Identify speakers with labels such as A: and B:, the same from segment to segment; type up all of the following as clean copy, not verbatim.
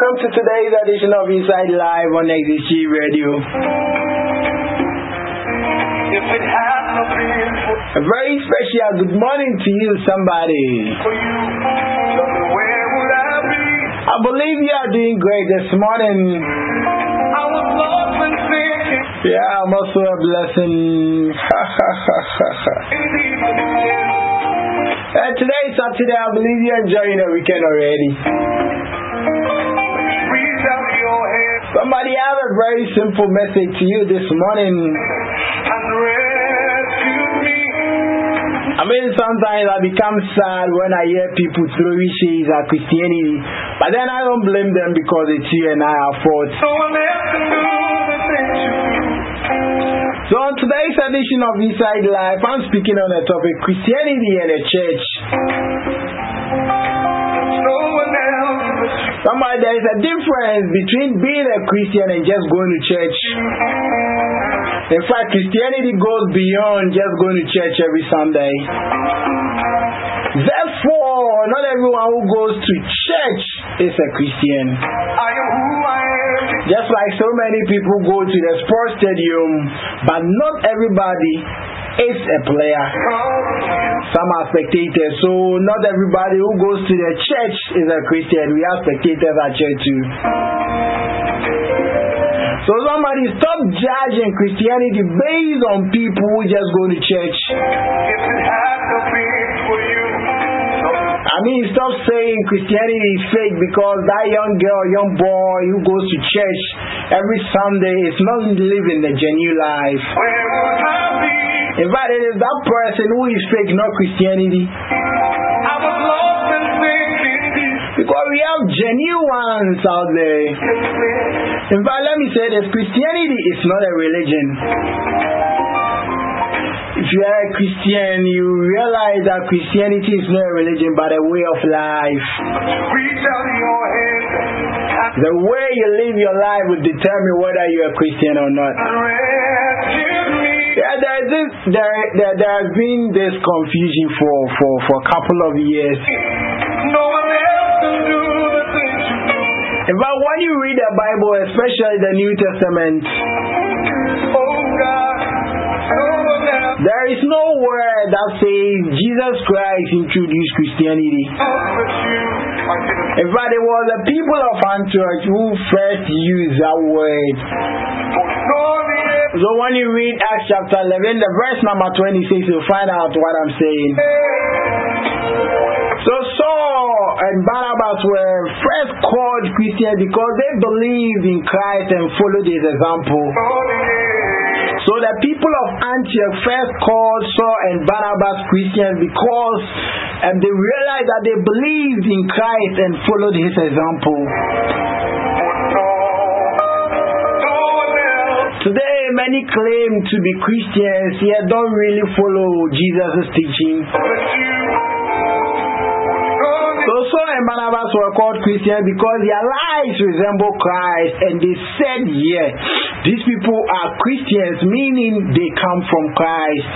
A: Welcome to today's edition of Inside Live on XG Radio. A very special good morning to you, somebody. I believe you are doing great this morning. Yeah, I'm also a blessing. Today is Saturday. I believe you're enjoying the weekend already. Somebody, I have a very simple message to you this morning. I mean, sometimes I become sad when I hear people throwing shades at Christianity, but then I don't blame them because it's you and I are fault. So on today's edition of Inside Life, I'm speaking on the topic Christianity and the church. Somebody, there is a difference between being a Christian and just going to church. In fact, Christianity goes beyond just going to church every Sunday. Therefore, not everyone who goes to church is a Christian. Just like so many people go to the sports stadium, but not everybody is a player. Some are spectators, so not everybody who goes to the church is a Christian. We have spectators at church too. So somebody stop judging Christianity based on people who just go to church. I mean, stop saying Christianity is fake because that young girl, young boy who goes to church every Sunday is not living the genuine life. In fact, it is that person who is fake, not Christianity. Because we have genuine ones out there. In fact, let me say this, Christianity is not a religion. If you are a Christian, you realize that Christianity is not a religion but a way of life. The way you live your life will determine whether you are a Christian or not. Yeah, there has been this confusion for a couple of years. In fact, when you read the Bible, especially the New Testament, there is no word that says Jesus Christ introduced Christianity. In fact, it was the people of Antioch who first used that word. So when you read Acts chapter 11, the verse number 26, you'll find out what I'm saying. So Saul and Barnabas were first called Christians because they believed in Christ and followed his example. So the people of Antioch first called Saul and Barnabas Christians because they realized that they believed in Christ and followed his example. Today, many claim to be Christians, yet don't really follow Jesus' teaching. So Saul and Barnabas were called Christians because their lives resemble Christ, and they said, yeah, these people are Christians, meaning they come from Christ.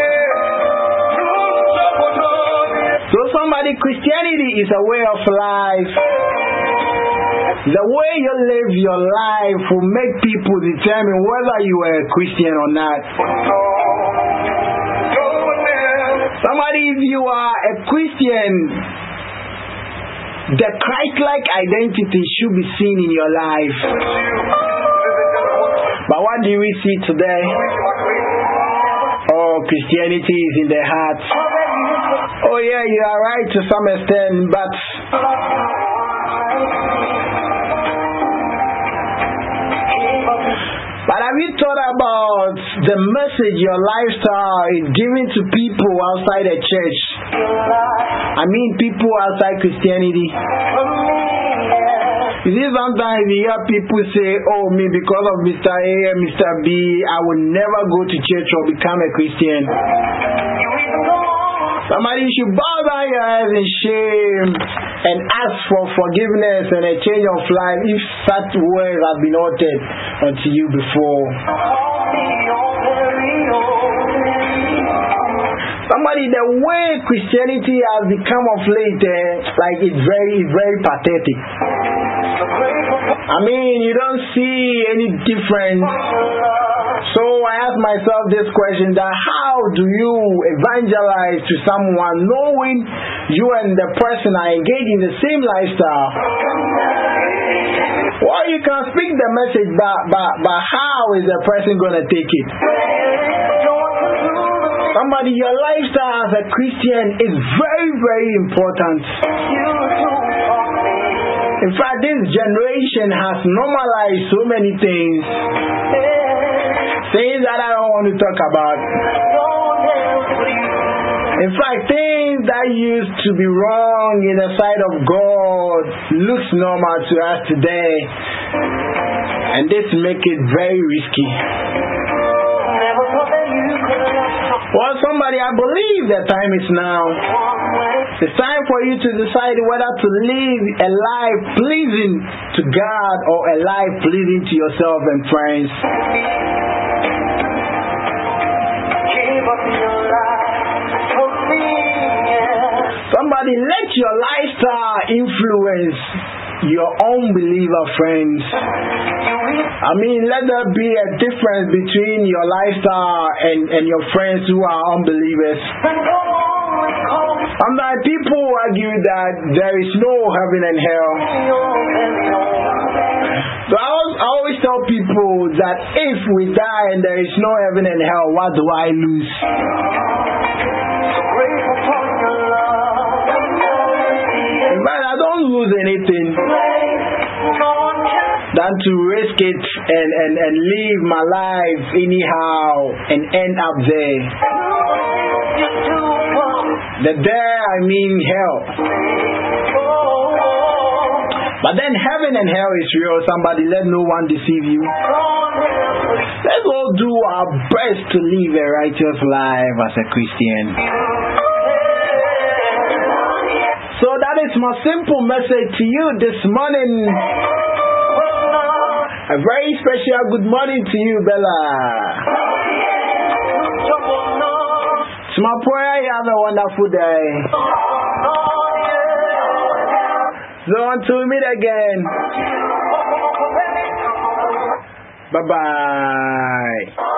A: So somebody, Christianity is a way of life. The way you live your life will make people determine whether you are a Christian or not. Somebody, if you are a Christian, the Christ-like identity should be seen in your life. But what do we see today? Oh, Christianity is in the heart. Oh yeah, you are right to some extent, but have you thought about the message your lifestyle is giving to people outside the church? I mean people outside Christianity. You see, sometimes you hear people say, oh, me, because of Mr. A and Mr. B, I will never go to church or become a Christian. Somebody should bow down your heads in shame and ask for forgiveness and a change of life if such words have been uttered unto you before. Somebody, the way Christianity has become of late, like it's very pathetic. I mean, you don't see any difference. So I ask myself this question, that how do you evangelize to someone knowing you and the person are engaged in the same lifestyle? Well, you can speak the message, but how is the person going to take it? Somebody, your lifestyle as a Christian is very, very important. In fact, this generation has normalized so many things that I don't want to talk about. In fact, things that used to be wrong in the sight of God looks normal to us today, and this makes it very risky. Well, somebody, I believe the time is now. It's time for you to decide whether to live a life pleasing to God or a life pleasing to yourself and friends. Somebody, let your lifestyle influence your unbeliever friends. I mean, let there be a difference between your lifestyle and your friends who are unbelievers. Sometimes people argue that there is no heaven and hell. So I always tell people that if we die and there is no heaven and hell, what do I lose? I don't lose anything than to risk it and live my life anyhow and end up there. I mean hell. But then heaven and hell is real. Somebody, let no one deceive you. Let's all do our best to live a righteous life as a Christian. So that is my simple message to you this morning. A very special good morning to you, Bella. It's my prayer you have a wonderful day. So until we meet again. Bye-bye.